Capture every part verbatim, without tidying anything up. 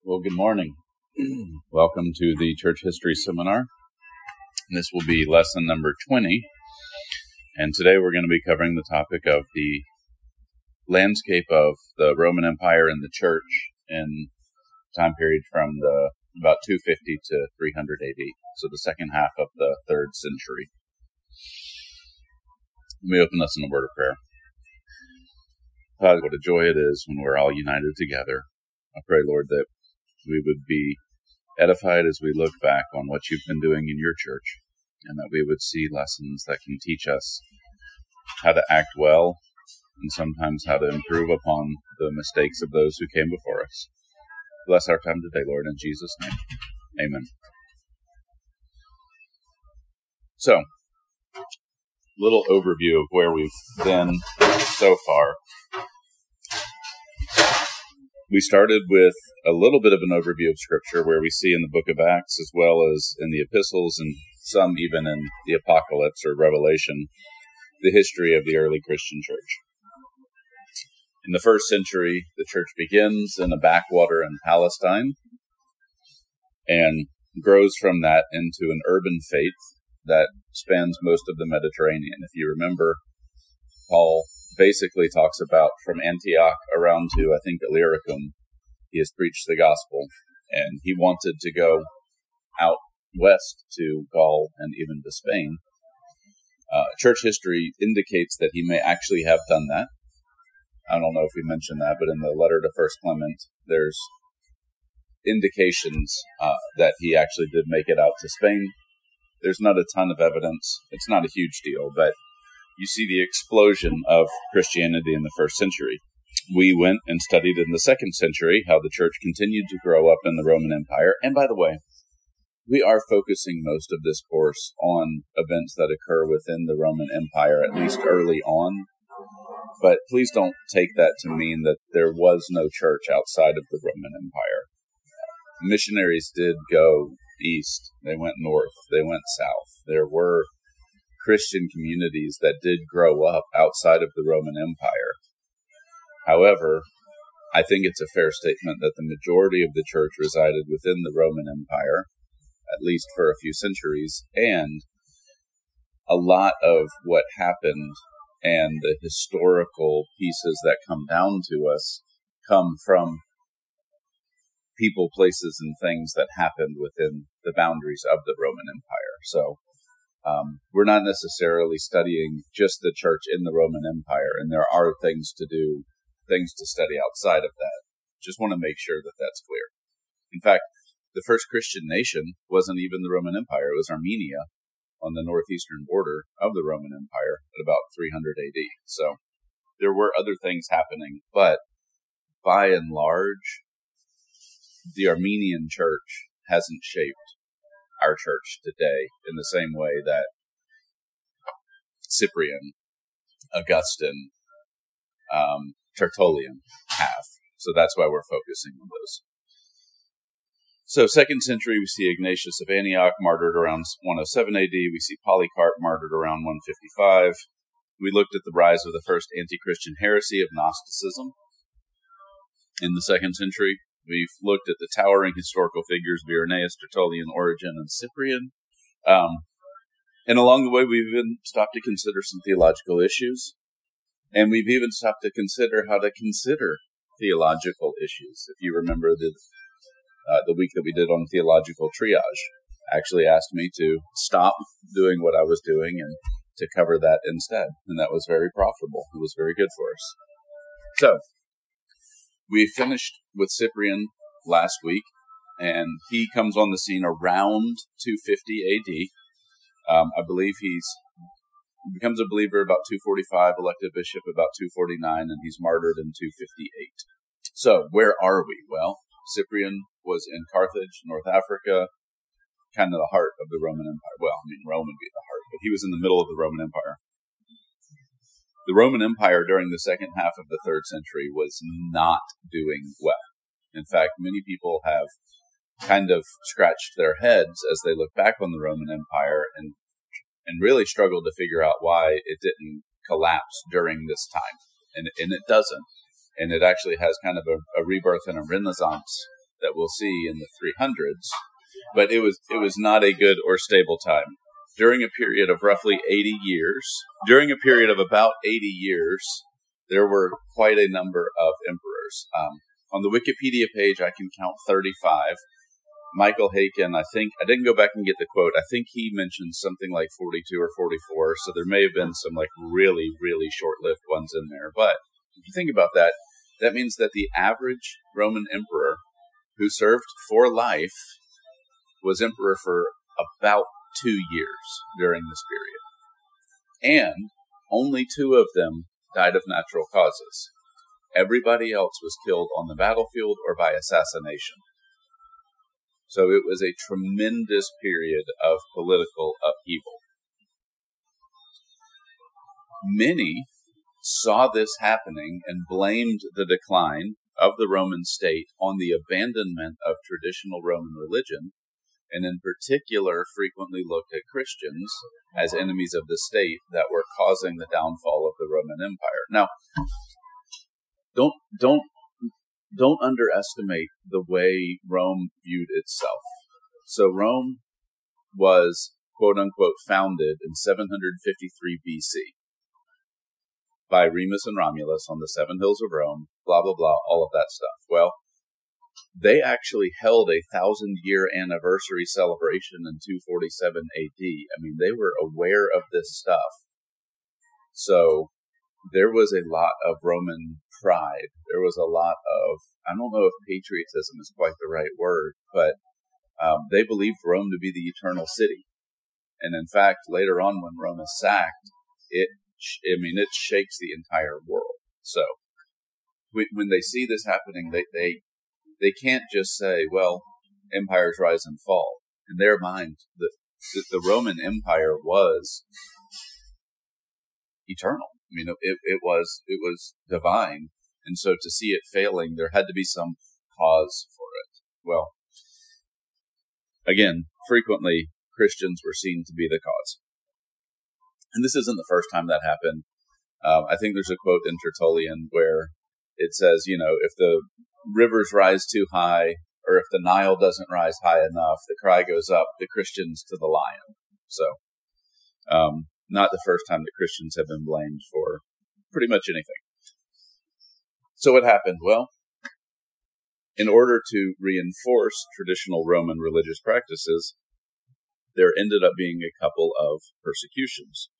Well, good morning. Welcome to the Church History Seminar. This will be lesson number twenty, and today we're going to be covering the topic of the landscape of the Roman Empire and the Church in time period from the about two fifty to three hundred A D, so the second half of the third century. Let me open us in a word of prayer. God, what a joy it is when we're all united together. I pray, Lord, that we would be edified as we look back on what you've been doing in your church, and that we would see lessons that can teach us how to act well and sometimes how to improve upon the mistakes of those who came before us. Bless our time today, Lord, in Jesus' name. Amen. So, little overview of where we've been so far. We started with a little bit of an overview of Scripture where we see in the book of Acts as well as in the epistles and some even in the Apocalypse or Revelation, the history of the early Christian church. In the first century, the church begins in a backwater in Palestine and grows from that into an urban faith that spans most of the Mediterranean. If you remember, Paul basically talks about from Antioch around to, I think, Illyricum, he has preached the gospel, and he wanted to go out west to Gaul and even to Spain. Uh, church history indicates that he may actually have done that. I don't know if we mentioned that, but in the letter to First Clement, there's indications uh, that he actually did make it out to Spain. There's not a ton of evidence. It's not a huge deal, but you see the explosion of Christianity in the first century. We went and studied in the second century how the church continued to grow up in the Roman Empire. And by the way, we are focusing most of this course on events that occur within the Roman Empire, at least early on. But please don't take that to mean that there was no church outside of the Roman Empire. Missionaries did go east. They went north. They went south. There were Christian communities that did grow up outside of the Roman Empire. However, I think it's a fair statement that the majority of the church resided within the Roman Empire, at least for a few centuries, and a lot of what happened and the historical pieces that come down to us come from people, places, and things that happened within the boundaries of the Roman Empire. So um, we're not necessarily studying just the church in the Roman Empire, and there are things to do, things to study outside of that. Just want to make sure that that's clear. In fact, the first Christian nation wasn't even the Roman Empire. It was Armenia on the northeastern border of the Roman Empire at about three hundred A D. So there were other things happening, but by and large, the Armenian church hasn't shaped our church today in the same way that Cyprian, Augustine, um, Tertullian have. So that's why we're focusing on those. So second century, we see Ignatius of Antioch martyred around one oh seven A D. We see Polycarp martyred around one fifty-five. We looked at the rise of the first anti-Christian heresy of Gnosticism in the second century. We've looked at the towering historical figures of Irenaeus, Tertullian, Origen, and Cyprian. Um, and along the way, we've even stopped to consider some theological issues. And we've even stopped to consider how to consider theological issues. If you remember the uh, the week that we did on theological triage, actually asked me to stop doing what I was doing and to cover that instead. And that was very profitable. It was very good for us. So, we finished with Cyprian last week, and he comes on the scene around two fifty A D. Um, I believe he's becomes a believer about two forty-five, elected bishop about two forty-nine, and he's martyred in two fifty-eight. So, where are we? Well, Cyprian was in Carthage, North Africa, kind of the heart of the Roman Empire. Well, I mean, Rome would be the heart, but he was in the middle of the Roman Empire. The Roman Empire during the second half of the third century was not doing well. In fact, many people have kind of scratched their heads as they look back on the Roman Empire and and really struggled to figure out why it didn't collapse during this time. And, and it doesn't. And it actually has kind of a, a rebirth and a renaissance that we'll see in the three hundreds, but it was it was not a good or stable time. During a period of roughly eighty years, during a period of about eighty years, there were quite a number of emperors. Um, on the Wikipedia page, I can count thirty-five. Michael Haykin, I think, I didn't go back and get the quote. I think he mentioned something like forty-two or forty-four, so there may have been some like really, really short-lived ones in there. But if you think about that, that means that the average Roman emperor who served for life was emperor for about two years during this period. And only two of them died of natural causes. Everybody else was killed on the battlefield or by assassination. So it was a tremendous period of political upheaval. Many saw this happening and blamed the decline of the Roman state on the abandonment of traditional Roman religion, and in particular frequently looked at Christians as enemies of the state that were causing the downfall of the Roman Empire. Now, don't don't don't underestimate the way Rome viewed itself. So Rome was, quote unquote, founded in seven hundred fifty-three B C by Remus and Romulus on the Seven Hills of Rome, blah, blah, blah, all of that stuff. Well, they actually held a thousand-year anniversary celebration in two forty-seven A D. I mean, they were aware of this stuff. So there was a lot of Roman pride. There was a lot of, I don't know if patriotism is quite the right word, but um, they believed Rome to be the eternal city. And in fact, later on when Rome is sacked, it, I mean, it shakes the entire world. So when they see this happening, they, they, they can't just say, well, empires rise and fall. In their mind, the, the, the Roman Empire was eternal. I mean, it, it was, it was divine. And so to see it failing, there had to be some cause for it. Well, again, frequently Christians were seen to be the cause. And this isn't the first time that happened. Um, I think there's a quote in Tertullian where it says, you know, if the rivers rise too high, or if the Nile doesn't rise high enough, the cry goes up, the Christians to the lion. So, um, not the first time that Christians have been blamed for pretty much anything. So what happened? Well, in order to reinforce traditional Roman religious practices, there ended up being a couple of persecutions.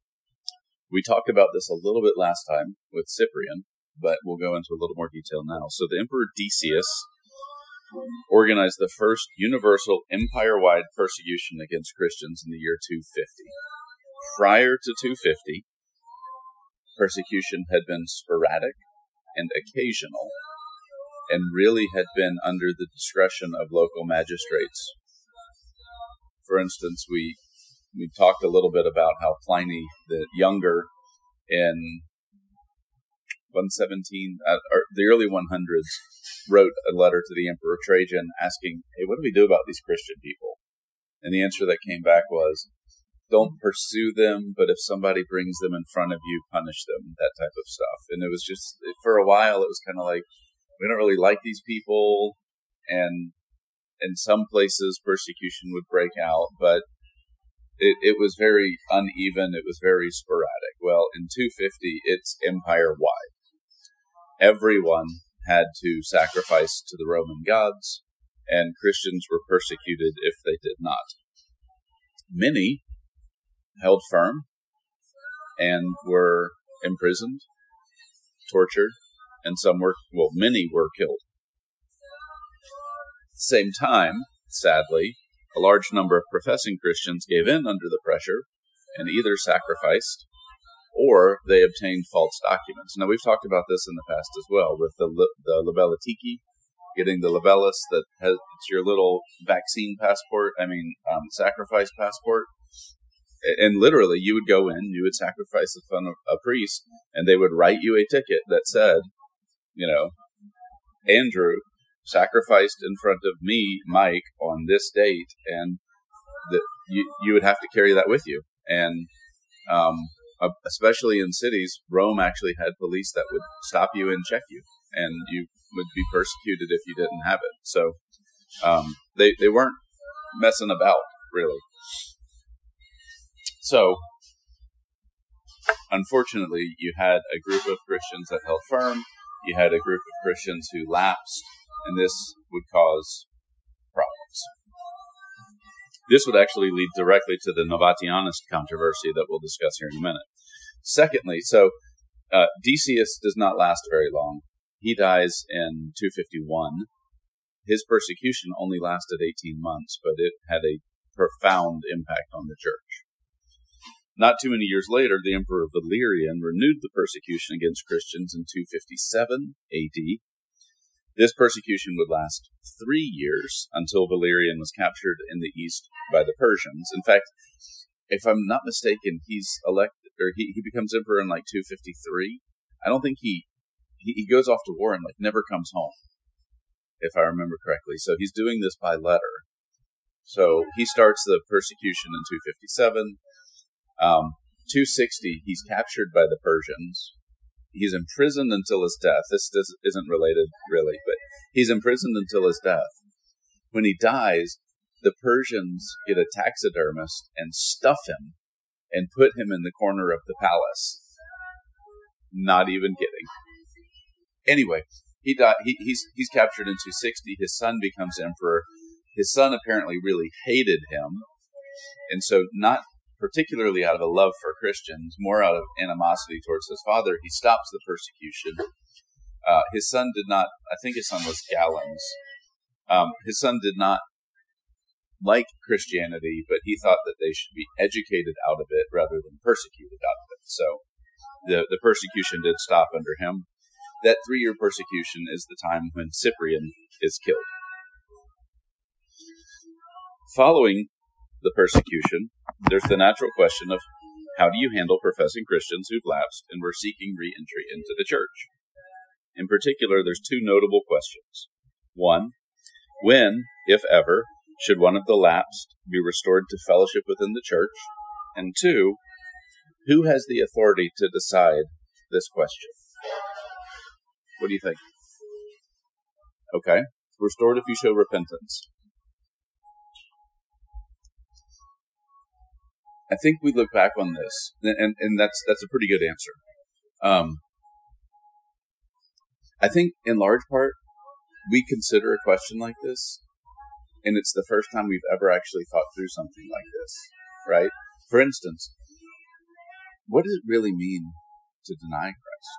We talked about this a little bit last time with Cyprian, but we'll go into a little more detail now. So the Emperor Decius organized the first universal empire-wide persecution against Christians in the year two fifty. Prior to two fifty, persecution had been sporadic and occasional, and really had been under the discretion of local magistrates. For instance, we we talked a little bit about how Pliny the Younger in one seventeen, uh, or the early one hundreds, wrote a letter to the Emperor Trajan asking, hey, what do we do about these Christian people? And the answer that came back was, don't pursue them, but if somebody brings them in front of you, punish them, that type of stuff. And it was just, for a while, it was kind of like, we don't really like these people, and in some places persecution would break out, but it, it was very uneven, it was very sporadic. Well, in two fifty, it's empire-wide. Everyone had to sacrifice to the Roman gods, and Christians were persecuted if they did not. Many held firm and were imprisoned, tortured, and some were, well, many were killed. At the same time, sadly, a large number of professing Christians gave in under the pressure and either sacrificed or they obtained false documents. Now, we've talked about this in the past as well with the the Libellitiki, getting the libellus that has it's your little vaccine passport, I mean, um, sacrifice passport. And literally, you would go in, you would sacrifice in front of a priest, and they would write you a ticket that said, you know, Andrew sacrificed in front of me, Mike, on this date, and the, you, you would have to carry that with you. And um, especially in cities, Rome actually had police that would stop you and check you. And you would be persecuted if you didn't have it. So um, they they weren't messing about, really. So, unfortunately, you had a group of Christians that held firm. You had a group of Christians who lapsed, and this would cause problems. This would actually lead directly to the Novatianist controversy that we'll discuss here in a minute. Secondly, so uh, Decius does not last very long. He dies in two fifty-one. His persecution only lasted eighteen months, but it had a profound impact on the church. Not too many years later, the Emperor Valerian renewed the persecution against Christians in two fifty-seven A D. This persecution would last three years until Valerian was captured in the east by the Persians. In fact, if I'm not mistaken, he's elected, or he, he becomes emperor in like two fifty-three. I don't think he, he, he goes off to war and like never comes home, if I remember correctly. So he's doing this by letter. So he starts the persecution in two fifty-seven. Um, two sixty, he's captured by the Persians. He's imprisoned until his death. This, this isn't related, really, but he's imprisoned until his death. When he dies, the Persians get a taxidermist and stuff him and put him in the corner of the palace. Not even kidding. Anyway, he died. He, he's he's captured in two sixty. His son becomes emperor. His son apparently really hated him, and so not particularly out of a love for Christians, more out of animosity towards his father, he stops the persecution. Uh, his son did not, I think his son was Galens. Um, his son did not like Christianity, but he thought that they should be educated out of it rather than persecuted out of it. So the, the persecution did stop under him. That three-year persecution is the time when Cyprian is killed. Following the persecution, there's the natural question of how do you handle professing Christians who've lapsed and were seeking re-entry into the church? In particular, there's two notable questions. One, when, if ever, should one of the lapsed be restored to fellowship within the church? And two, who has the authority to decide this question? What do you think? Okay. Restored if you show repentance. I think we look back on this, and, and that's that's a pretty good answer. Um, I think, in large part, we consider a question like this, and it's the first time we've ever actually thought through something like this, right? For instance, what does it really mean to deny Christ?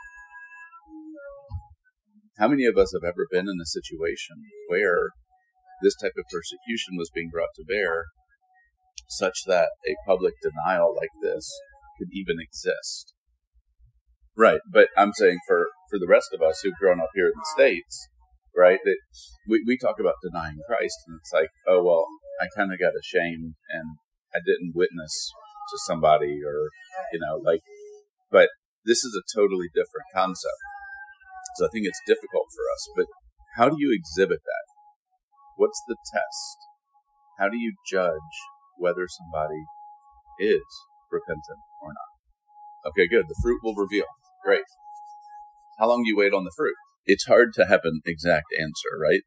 How many of us have ever been in a situation where this type of persecution was being brought to bear, such that a public denial like this could even exist? Right, but I'm saying for, for the rest of us who've grown up here in the States, right, that we, we talk about denying Christ, and it's like, oh, well, I kind of got ashamed, and I didn't witness to somebody, or, you know, like, but this is a totally different concept. So I think it's difficult for us, but how do you exhibit that? What's the test? How do you judge whether somebody is repentant or not? Okay, good. The fruit will reveal. Great. How long do you wait on the fruit? It's hard to have an exact answer, right?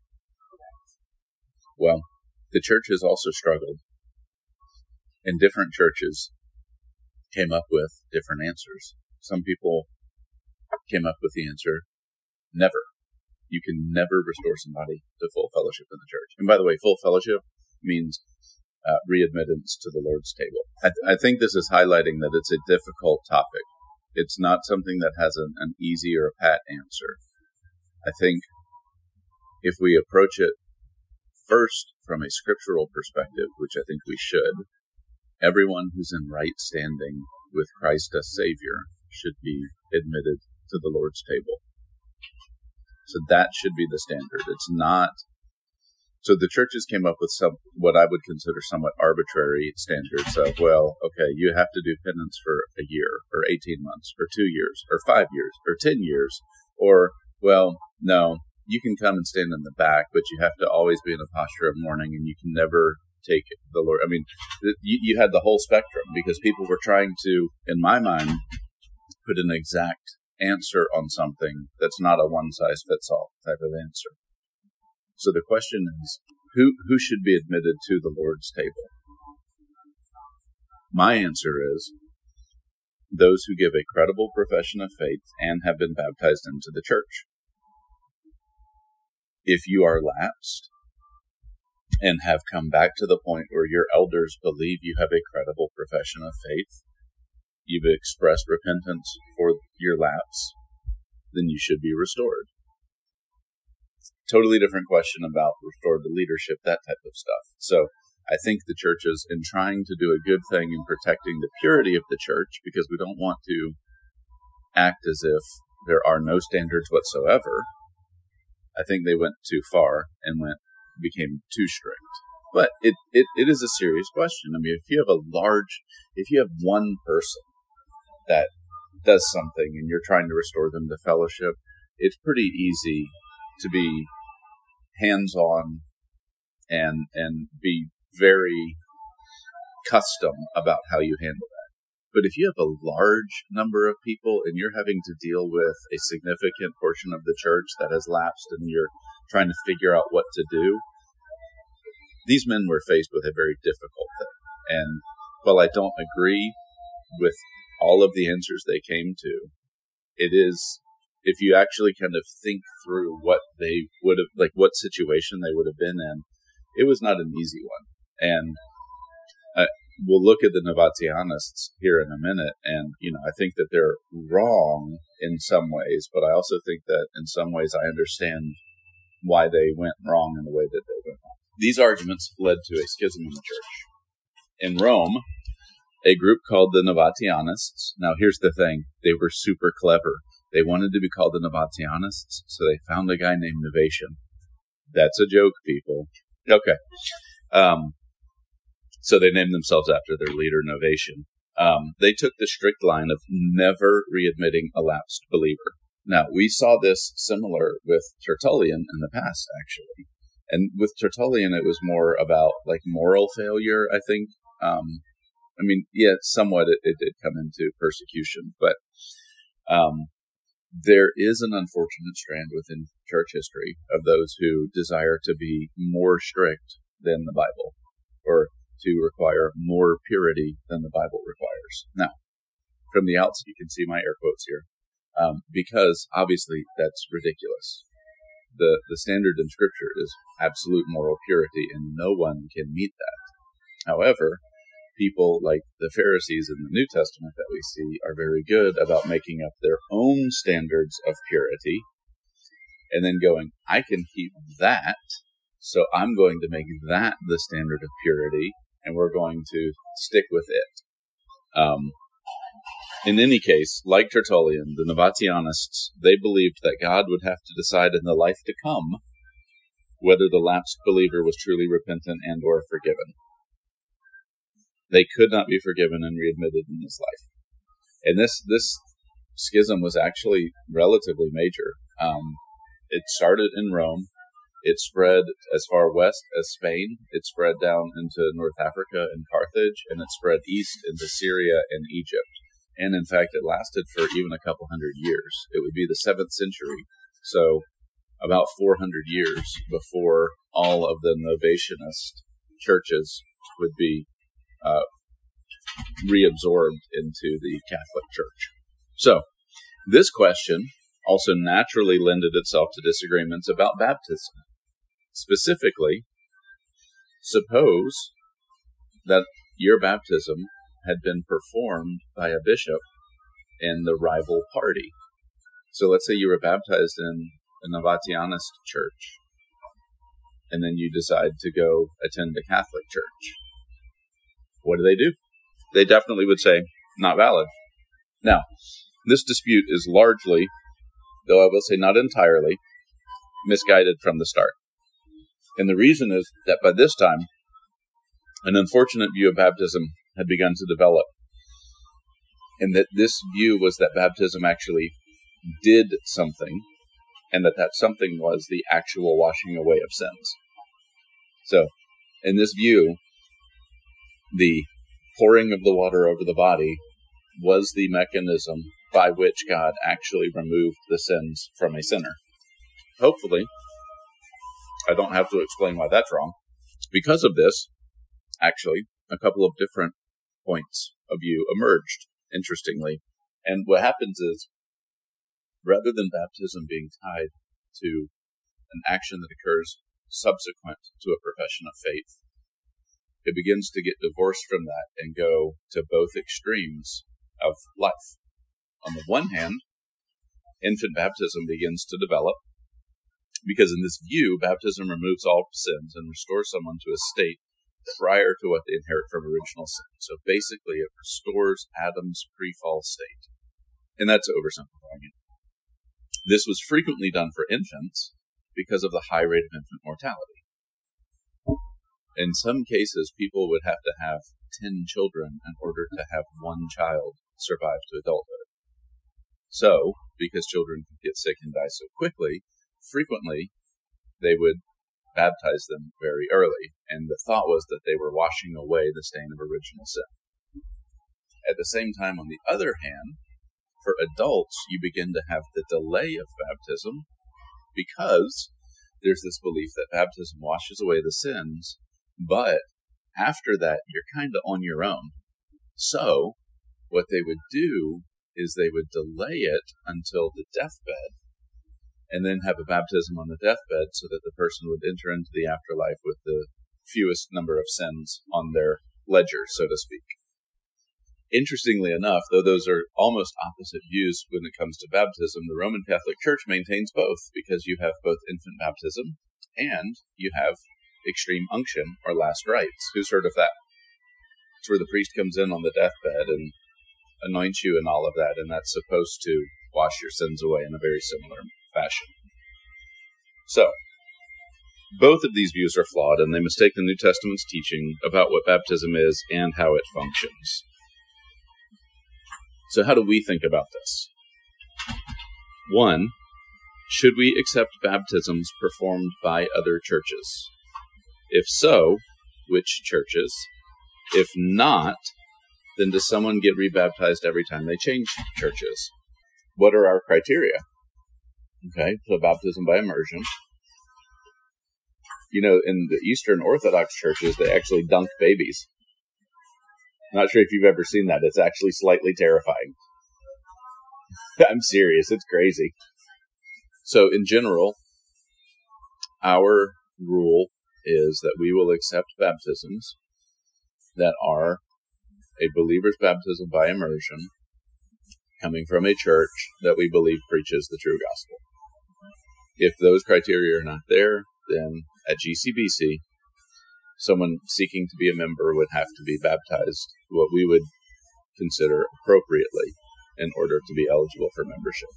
Well, the church has also struggled, and different churches came up with different answers. Some people came up with the answer, never. You can never restore somebody to full fellowship in the church. And by the way, full fellowship means Uh, readmittance to the Lord's table. I, th- I think this is highlighting that it's a difficult topic. It's not something that has an, an easy or a pat answer. I think if we approach it first from a scriptural perspective, which I think we should, everyone who's in right standing with Christ as Savior should be admitted to the Lord's table. So that should be the standard. It's not So the churches came up with some, what I would consider somewhat arbitrary standards of, well, okay, you have to do penance for a year, or eighteen months, or two years, or five years, or ten years, or, well, no, you can come and stand in the back, but you have to always be in a posture of mourning, and you can never take the Lord. I mean, you, you had the whole spectrum, because people were trying to, in my mind, put an exact answer on something that's not a one-size-fits-all type of answer. So the question is, who who should be admitted to the Lord's table? My answer is those who give a credible profession of faith and have been baptized into the church. If you are lapsed and have come back to the point where your elders believe you have a credible profession of faith, you've expressed repentance for your lapse, then you should be restored. Totally different question about restored to leadership, that type of stuff. So I think the churches, in trying to do a good thing in protecting the purity of the church, because we don't want to act as if there are no standards whatsoever, I think they went too far and went became too strict. But it, it, it is a serious question. I mean, if you have a large, if you have one person that does something and you're trying to restore them to fellowship, it's pretty easy to be hands-on and and be very custom about how you handle that. But if you have a large number of people and you're having to deal with a significant portion of the church that has lapsed and you're trying to figure out what to do, these men were faced with a very difficult thing. And while I don't agree with all of the answers they came to, it is, if you actually kind of think through what they would have, like what situation they would have been in, it was not an easy one. And uh, we'll look at the Novatianists here in a minute, and, you know, I think that they're wrong in some ways, but I also think that in some ways I understand why they went wrong in the way that they went wrong. These arguments led to a schism in the church. In Rome, a group called the Novatianists. Now, here's the thing. They were super clever. They wanted to be called the Novatianists, so they found a guy named Novatian. That's a joke, people. Okay. Um, so they named themselves after their leader, Novatian. Um, they took the strict line of never readmitting a lapsed believer. Now, we saw this similar with Tertullian in the past, actually. And with Tertullian, it was more about, like, moral failure, I think. Um, I mean, yeah, somewhat it, it did come into persecution, but um, there is an unfortunate strand within church history of those who desire to be more strict than the Bible, or to require more purity than the Bible requires. Now, from the outside, you can see my air quotes here, um, because obviously that's ridiculous. The the standard in Scripture is absolute moral purity, and no one can meet that. However, people like the Pharisees in the New Testament that we see are very good about making up their own standards of purity, and then going, I can keep that, so I'm going to make that the standard of purity, and we're going to stick with it. Um, in any case, like Tertullian, the Novatianists, they believed that God would have to decide in the life to come whether the lapsed believer was truly repentant and or forgiven. They could not be forgiven and readmitted in this life. And this this schism was actually relatively major. Um, it started in Rome. It spread as far west as Spain. It spread down into North Africa and Carthage, and it spread east into Syria and Egypt. And in fact, it lasted for even a couple hundred years. It would be the seventh century, so about four hundred years before all of the Novatianist churches would be uh, reabsorbed into the Catholic Church. So, this question also naturally lended itself to disagreements about baptism. Specifically, suppose that your baptism had been performed by a bishop in the rival party. So let's say you were baptized in a Novatianist church, and then you decide to go attend a Catholic church. What do they do? They definitely would say, not valid. Now, this dispute is largely, though I will say not entirely, misguided from the start. And the reason is that by this time, an unfortunate view of baptism had begun to develop. And that this view was that baptism actually did something, and that that something was the actual washing away of sins. So, in this view, the pouring of the water over the body was the mechanism by which God actually removed the sins from a sinner. Hopefully, I don't have to explain why that's wrong. Because of this, actually, a couple of different points of view emerged, interestingly. And what happens is, rather than baptism being tied to an action that occurs subsequent to a profession of faith, it begins to get divorced from that and go to both extremes of life. On the one hand, infant baptism begins to develop, because in this view, baptism removes all sins and restores someone to a state prior to what they inherit from original sin. So basically, it restores Adam's pre-fall state. And that's oversimplifying it. This was frequently done for infants because of the high rate of infant mortality. In some cases, people would have to have ten children in order to have one child survive to adulthood. So, because children could get sick and die so quickly, frequently they would baptize them very early, and the thought was that they were washing away the stain of original sin. At the same time, on the other hand, for adults, you begin to have the delay of baptism because there's this belief that baptism washes away the sins, but after that, you're kind of on your own. So, what they would do is they would delay it until the deathbed, and then have a baptism on the deathbed so that the person would enter into the afterlife with the fewest number of sins on their ledger, so to speak. Interestingly enough, though those are almost opposite views when it comes to baptism, the Roman Catholic Church maintains both, because you have both infant baptism and you have extreme unction, or last rites. Who's heard of that? It's where the priest comes in on the deathbed and anoints you and all of that, and that's supposed to wash your sins away in a very similar fashion. So, both of these views are flawed, and they mistake the New Testament's teaching about what baptism is and how it functions. So how do we think about this? One, should we accept baptisms performed by other churches? If so, which churches? If not, then does someone get rebaptized every time they change churches? What are our criteria? Okay, so baptism by immersion. You know, in the Eastern Orthodox churches, they actually dunk babies. I'm not sure if you've ever seen that. It's actually slightly terrifying. I'm serious. It's crazy. So in general, our rule is that we will accept baptisms that are a believer's baptism by immersion coming from a church that we believe preaches the true gospel. If those criteria are not there, then at G C B C, someone seeking to be a member would have to be baptized what we would consider appropriately in order to be eligible for membership.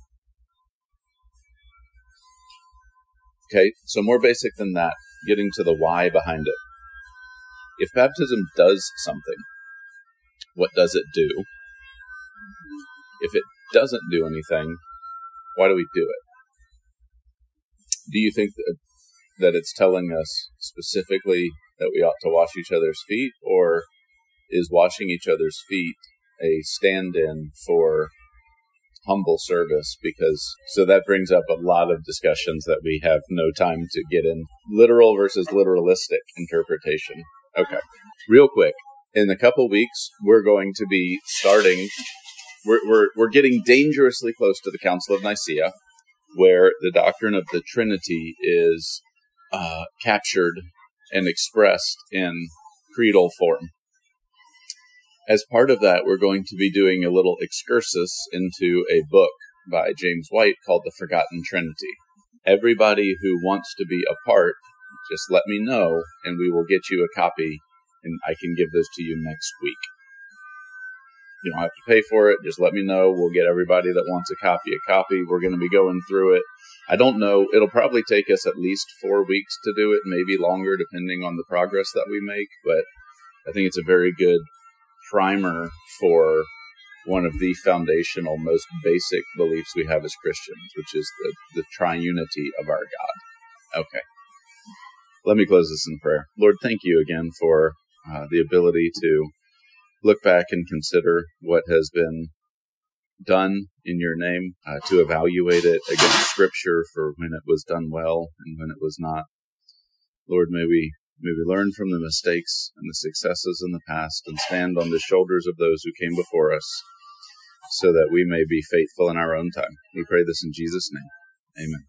Okay, so more basic than that, getting to the why behind it. If baptism does something, what does it do? If it doesn't do anything, why do we do it? Do you think that, that it's telling us specifically that we ought to wash each other's feet, or is washing each other's feet a stand-in for humble service? Because so that brings up a lot of discussions that we have no time to get in. Literal versus literalistic interpretation. Okay, real quick. In a couple weeks, we're going to be starting. We're we're we're getting dangerously close to the Council of Nicaea, where the doctrine of the Trinity is uh, captured and expressed in creedal form. As part of that, we're going to be doing a little excursus into a book by James White called The Forgotten Trinity. Everybody who wants to be a part, just let me know, and we will get you a copy, and I can give those to you next week. You don't have to pay for it. Just let me know. We'll get everybody that wants a copy a copy. We're going to be going through it. I don't know. It'll probably take us at least four weeks to do it, maybe longer, depending on the progress that we make. But I think it's a very good primer for one of the foundational, most basic beliefs we have as Christians, which is the, the triunity of our God. Okay. Let me close this in prayer. Lord, thank you again for uh, the ability to look back and consider what has been done in your name, uh, to evaluate it against Scripture for when it was done well and when it was not. Lord, may we may we learn from the mistakes and the successes in the past and stand on the shoulders of those who came before us so that we may be faithful in our own time. We pray this in Jesus' name. Amen.